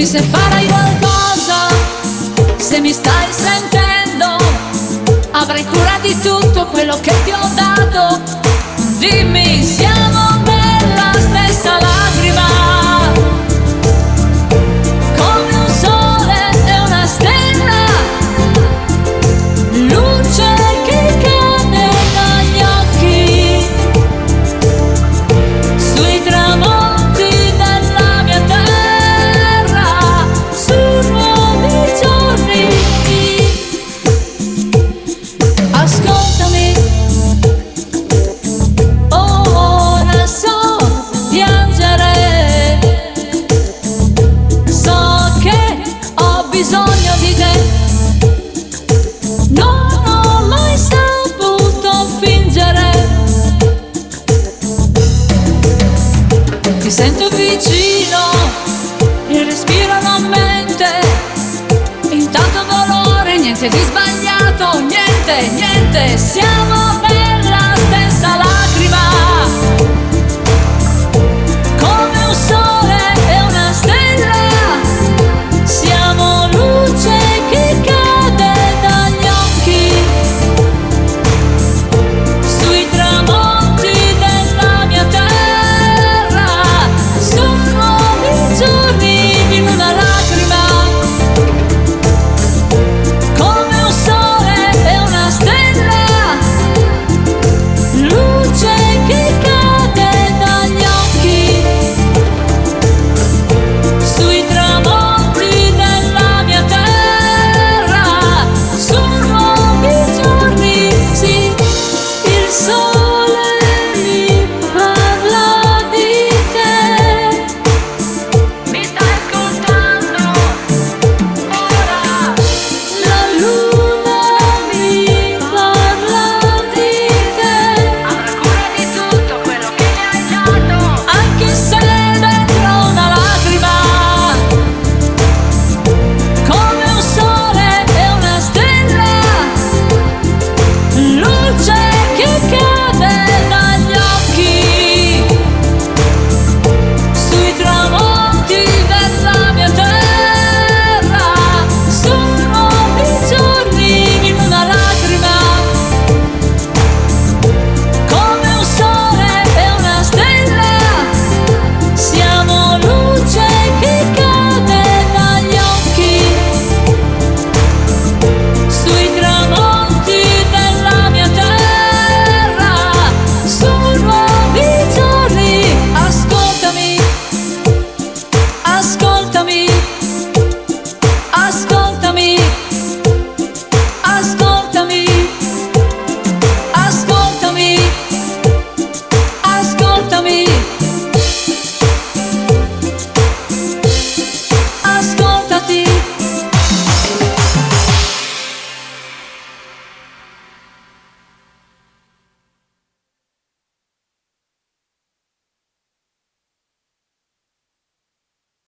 Dimmi se farai qualcosa, se mi stai sentendo. Avrai cura di tutto quello che ti ho dato. Dimmi, siamo nella stessa lacrima, come un sole e una stella, luce che cade dagli occhi, sui tramonti della mia terra, su nuovi giorni. Ascoltami, ora so piangere, so che ho bisogno di te, non ho mai saputo fingere, ti sento vicino, il respiro non mente, intanto dolore, niente di sbagliato, niente, niente, siamo